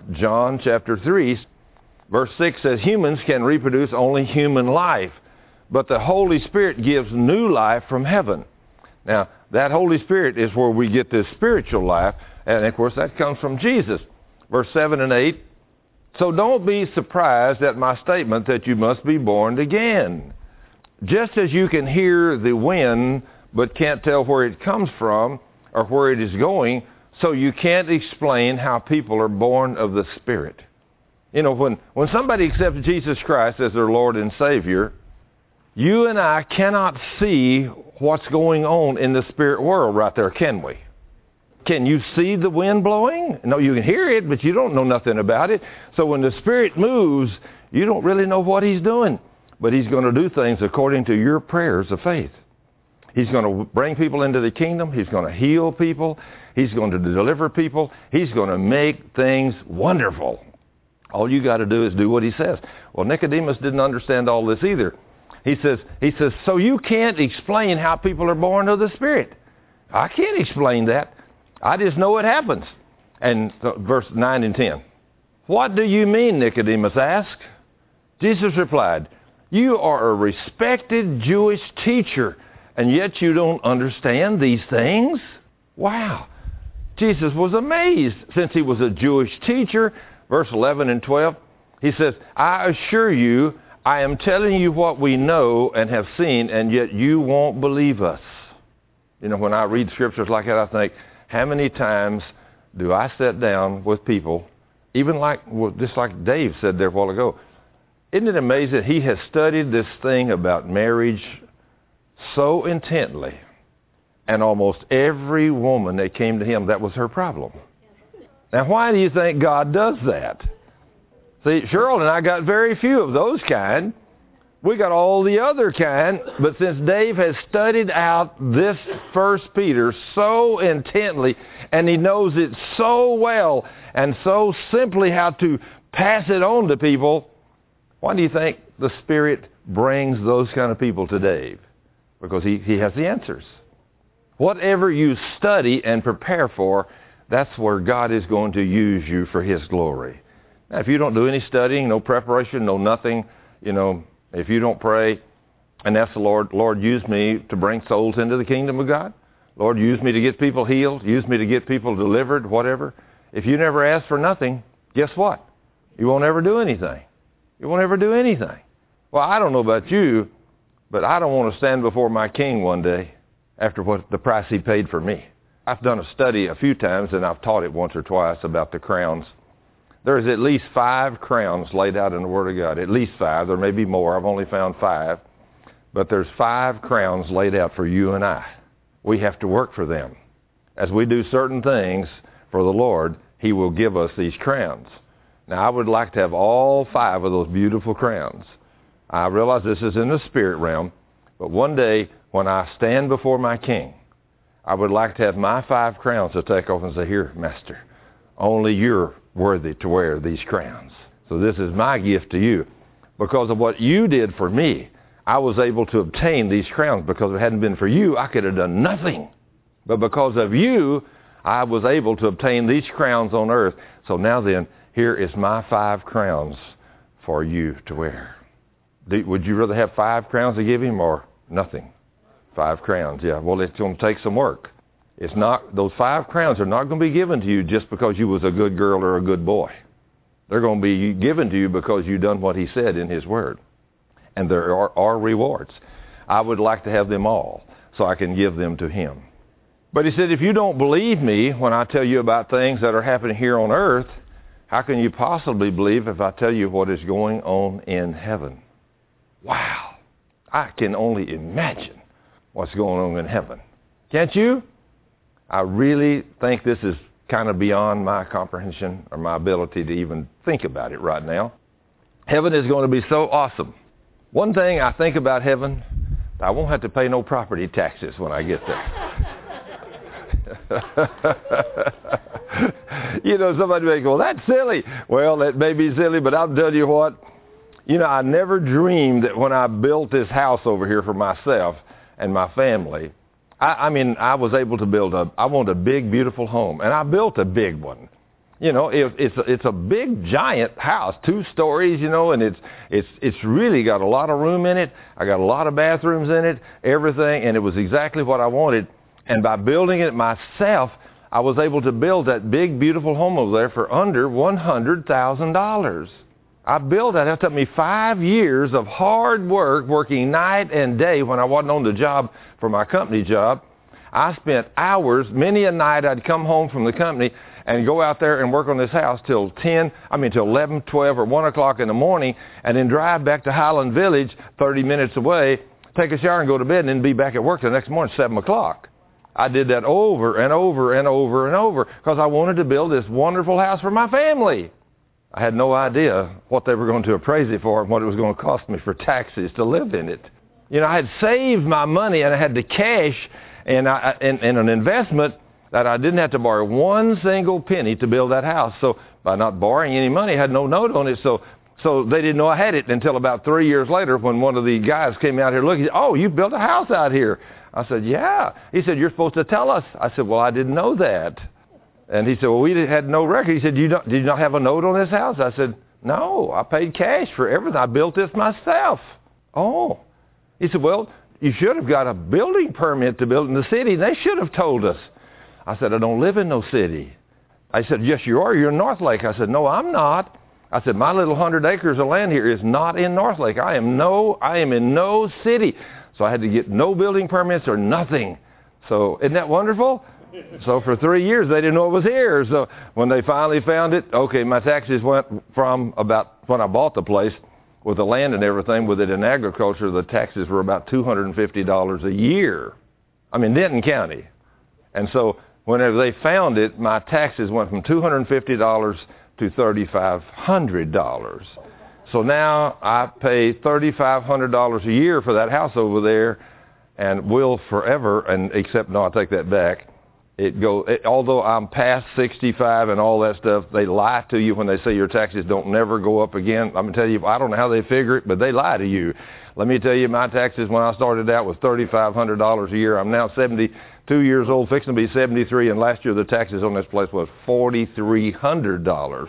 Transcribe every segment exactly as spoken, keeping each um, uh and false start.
John chapter three, verse six says, humans can reproduce only human life, but the Holy Spirit gives new life from heaven. Now, that Holy Spirit is where we get this spiritual life, and of course that comes from Jesus. Verse seven and eight, so don't be surprised at my statement that you must be born again. Just as you can hear the wind but can't tell where it comes from or where it is going, so you can't explain how people are born of the Spirit. You know, when, when somebody accepts Jesus Christ as their Lord and Savior, you and I cannot see what's going on in the spirit world right there, can we? Can you see the wind blowing? No, you can hear it, but you don't know nothing about it. So when the Spirit moves, you don't really know what He's doing. But He's going to do things according to your prayers of faith. He's going to bring people into the kingdom. He's going to heal people. He's going to deliver people. He's going to make things wonderful. All you got to do is do what He says. Well, Nicodemus didn't understand all this either. He says, he says, so you can't explain how people are born of the Spirit. I can't explain that. I just know it happens. And uh, verse nine and ten. What do you mean, Nicodemus asked. Jesus replied, you are a respected Jewish teacher, and yet you don't understand these things? Wow. Jesus was amazed since He was a Jewish teacher. Verse eleven and twelve, He says, I assure you, I am telling you what we know and have seen, and yet you won't believe us. You know, when I read scriptures like that, I think, how many times do I sit down with people, even like, well, just like Dave said there a while ago, isn't it amazing that he has studied this thing about marriage so intently, and almost every woman that came to him, that was her problem. Now, why do you think God does that? See, Cheryl and I got very few of those kind. We got all the other kind, but since Dave has studied out this First Peter so intently, and he knows it so well and so simply how to pass it on to people, why do you think the Spirit brings those kind of people to Dave? Because he, he has the answers. Whatever you study and prepare for, that's where God is going to use you for His glory. Now, if you don't do any studying, no preparation, no nothing, you know, if you don't pray and ask the Lord, Lord, use me to bring souls into the kingdom of God. Lord, use me to get people healed. Use me to get people delivered, whatever. If you never ask for nothing, guess what? You won't ever do anything. You won't ever do anything. Well, I don't know about you, but I don't want to stand before my King one day after what the price He paid for me. I've done a study a few times, and I've taught it once or twice about the crowns. There's at least five crowns laid out in the Word of God. At least five. There may be more. I've only found five. But there's five crowns laid out for you and I. We have to work for them. As we do certain things for the Lord, He will give us these crowns. Now, I would like to have all five of those beautiful crowns. I realize this is in the spirit realm, but one day when I stand before my King, I would like to have my five crowns to take off and say, here, Master, only you're worthy to wear these crowns. So this is my gift to you. Because of what you did for me, I was able to obtain these crowns. Because if it hadn't been for you, I could have done nothing. But because of you, I was able to obtain these crowns on earth. So now then, here is my five crowns for you to wear. Do, would you rather have five crowns to give Him or nothing? Five crowns, yeah. Well, it's going to take some work. It's not, those five crowns are not going to be given to you just because you was a good girl or a good boy. They're going to be given to you because you done what He said in His Word. And there are, are rewards. I would like to have them all so I can give them to Him. But He said, if you don't believe me when I tell you about things that are happening here on earth, how can you possibly believe if I tell you what is going on in heaven? Wow. I can only imagine what's going on in heaven. Can't you? I really think this is kind of beyond my comprehension or my ability to even think about it right now. Heaven is going to be so awesome. One thing I think about heaven, I won't have to pay no property taxes when I get there. You know, somebody may go, that's silly. Well, that may be silly, but I'll tell you what. You know, I never dreamed that when I built this house over here for myself and my family, I, I mean, I was able to build a, I wanted a big, beautiful home. And I built a big one. You know, it, it's, a, it's a big, giant house, two stories, you know, and it's, it's, it's really got a lot of room in it. I got a lot of bathrooms in it, everything, and it was exactly what I wanted. And by building it myself, I was able to build that big, beautiful home over there for under one hundred thousand dollars. I built that. It took me five years of hard work, working night and day when I wasn't on the job for my company job. I spent hours, many a night I'd come home from the company and go out there and work on this house till ten, I mean till eleven, twelve, or one o'clock in the morning, and then drive back to Highland Village, thirty minutes away, take a shower and go to bed, and then be back at work the next morning, seven o'clock. I did that over and over and over and over because I wanted to build this wonderful house for my family. I had no idea what they were going to appraise it for and what it was going to cost me for taxes to live in it. You know, I had saved my money and I had the cash and, I, and, and an investment that I didn't have to borrow one single penny to build that house. So by not borrowing any money, I had no note on it. So so they didn't know I had it until about three years later when one of the guys came out here looking. Oh, you built a house out here. I said, yeah. He said, you're supposed to tell us. I said, well, I didn't know that. And he said, well, we had no record. He said, you don't, did you not have a note on this house? I said, no, I paid cash for everything. I built this myself. Oh. He said, well, you should have got a building permit to build in the city. They should have told us. I said, I don't live in no city. I said, yes, you are. You're in North Lake. I said, no, I'm not. I said, my little hundred acres of land here is not in North Lake. I am no, I am in no city. So I had to get no building permits or nothing. So isn't that wonderful? So for three years, they didn't know it was here. So when they finally found it, okay, my taxes went from about, when I bought the place, with the land and everything, with it in agriculture, the taxes were about two hundred fifty dollars a year. I mean, Denton County. And so whenever they found it, my taxes went from two hundred fifty dollars to three thousand five hundred dollars. So now I pay three thousand five hundred dollars a year for that house over there, and will forever, and except, no, I take that back. It go, it, although I'm past sixty-five and all that stuff, they lie to you when they say your taxes don't never go up again. I'm going to tell you, I don't know how they figure it, but they lie to you. Let me tell you, my taxes when I started out was three thousand five hundred dollars a year. I'm now seventy-two years old, fixing to be seventy-three, and last year the taxes on this place was four thousand three hundred dollars.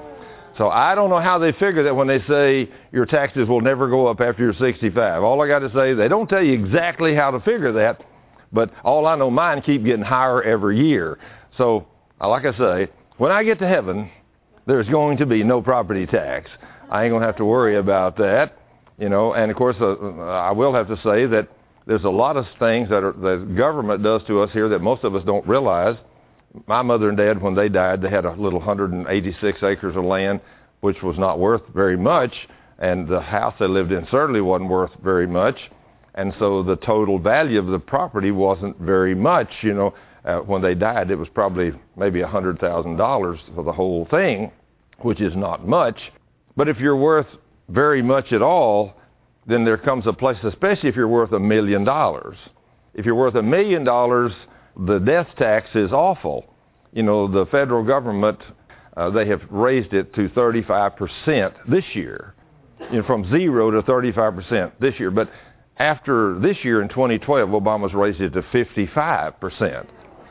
So I don't know how they figure that when they say your taxes will never go up after you're sixty-five. All I got to say, they don't tell you exactly how to figure that, but all I know, mine keep getting higher every year. So, like I say, when I get to heaven, there's going to be no property tax. I ain't going to have to worry about that, you know. And, of course, uh, I will have to say that there's a lot of things that are, the government does to us here that most of us don't realize. My mother and dad, when they died, they had a little one hundred eighty-six acres of land, which was not worth very much, and the house they lived in certainly wasn't worth very much. And so the total value of the property wasn't very much, you know. Uh, when they died, it was probably maybe one hundred thousand dollars for the whole thing, which is not much. But if you're worth very much at all, then there comes a place, especially if you're worth a million dollars. If you're worth a million dollars, the death tax is awful. You know, the federal government, uh, they have raised it to thirty-five percent this year, you know, from zero to thirty-five percent this year. But after this year in twenty twelve, Obama's raised it to fifty-five percent.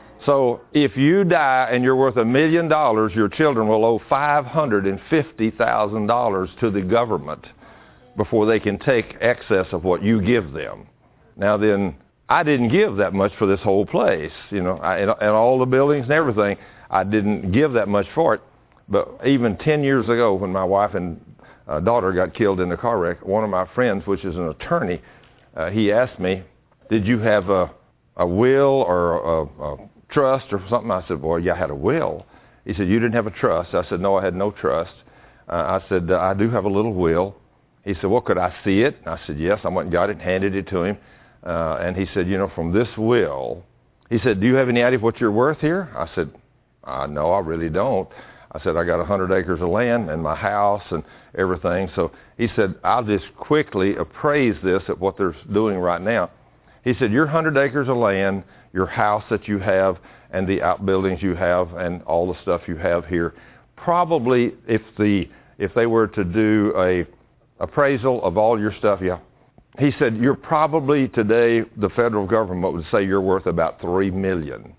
So if you die and you're worth a million dollars, your children will owe five hundred fifty thousand dollars to the government before they can take excess of what you give them. Now then, I didn't give that much for this whole place, you know, I, and, and all the buildings and everything. I didn't give that much for it. But even ten years ago, when my wife and uh, daughter got killed in a car wreck, one of my friends, which is an attorney, uh, he asked me, did you have a, a will or a, a trust or something? I said, well, yeah, I had a will. He said, you didn't have a trust? I said, no, I had no trust. Uh, I said, I do have a little will. He said, well, could I see it? I said, yes. I went and got it and handed it to him. Uh, and he said, you know, from this will, he said, do you have any idea what you're worth here? I said, uh, no, I really don't. I said, I got one hundred acres of land and my house and everything. So he said, I'll just quickly appraise this at what they're doing right now. He said, your one hundred acres of land, your house that you have, and the outbuildings you have, and all the stuff you have here, probably if the if they were to do a appraisal of all your stuff, yeah, he said, you're probably today, the federal government would say you're worth about three million dollars.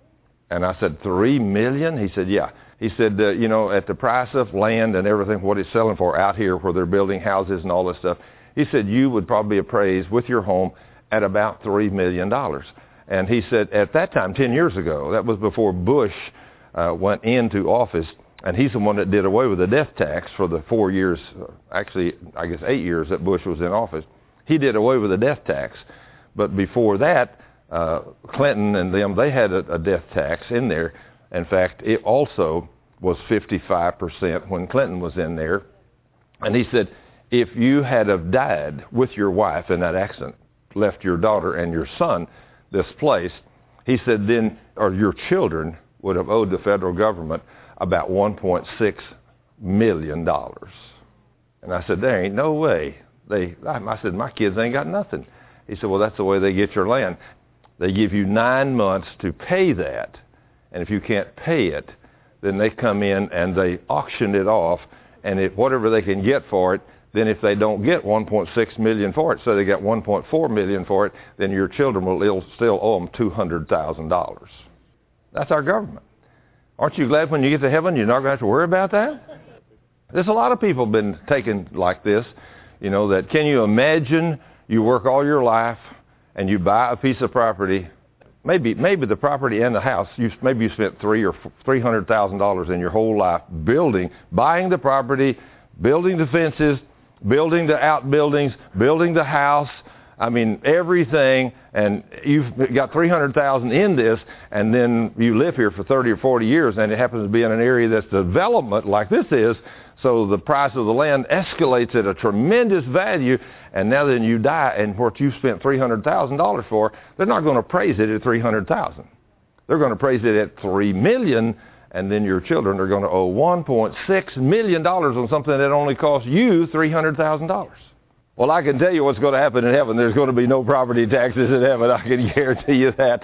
And I said, three million? He said, yeah. He said, uh, you know, at the price of land and everything, what it's selling for out here where they're building houses and all this stuff, he said, you would probably be appraised with your home at about three million dollars. And he said, at that time, ten years ago, that was before Bush uh, went into office, and he's the one that did away with the death tax for the four years, actually, I guess eight years that Bush was in office. He did away with the death tax. But before that, uh, Clinton and them, they had a, a death tax in there. In fact, it also was fifty-five percent when Clinton was in there. And he said, if you had have died with your wife in that accident, left your daughter and your son displaced, he said then, or your children would have owed the federal government about one point six million dollars. And I said, there ain't no way. They, I said, my kids ain't got nothing. He said, well, that's the way they get your land. They give you nine months to pay that. And if you can't pay it, then they come in and they auction it off. And if whatever they can get for it, then if they don't get one point six million dollars for it, so they got one point four million dollars for it, then your children will still owe them two hundred thousand dollars. That's our government. Aren't you glad when you get to heaven you're not going to have to worry about that? There's a lot of people been taken like this, you know, that can you imagine you work all your life and you buy a piece of property, maybe maybe the property and the house, you, maybe you spent three or three hundred thousand dollars in your whole life building, buying the property, building the fences, building the outbuildings, building the house, I mean, everything, and you've got three hundred thousand dollars in this, and then you live here for thirty or forty years, and it happens to be in an area that's development like this is, so the price of the land escalates at a tremendous value, and now then you die, and what you spent three hundred thousand dollars for, they're not going to appraise it at three hundred thousand dollars. They're going to appraise it at three million dollars, and then your children are going to owe one point six million dollars on something that only cost you three hundred thousand dollars. Well, I can tell you what's going to happen in heaven. There's going to be no property taxes in heaven. I can guarantee you that.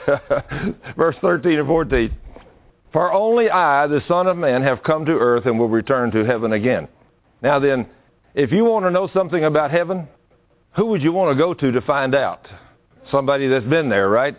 Verse thirteen and fourteen. For only I, the Son of Man, have come to earth and will return to heaven again. Now then, if you want to know something about heaven, who would you want to go to to find out? Somebody that's been there, right?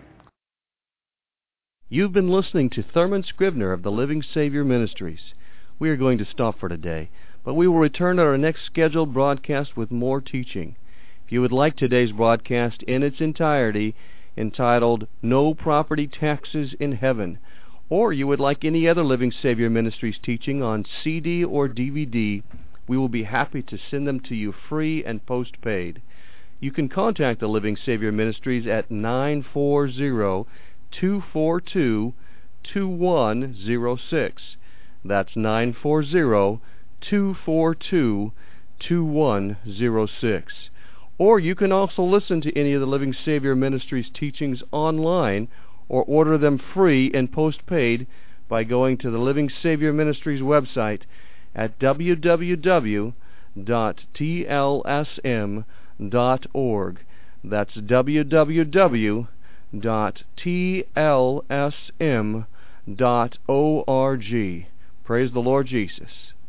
You've been listening to Thurman Scrivener of the Living Savior Ministries. We are going to stop for today, but we will return at our next scheduled broadcast with more teaching. If you would like today's broadcast in its entirety, entitled No Property Taxes in Heaven, or you would like any other Living Savior Ministries teaching on C D or D V D, we will be happy to send them to you free and postpaid. You can contact the Living Savior Ministries at nine four zero, two four two, two one zero six. That's nine four zero, two four two, two one zero six. Or you can also listen to any of the Living Savior Ministries teachings online or order them free and postpaid by going to the Living Savior Ministries website at w w w dot t l s m dot org. That's w w w dot t l s m dot org. Praise the Lord Jesus.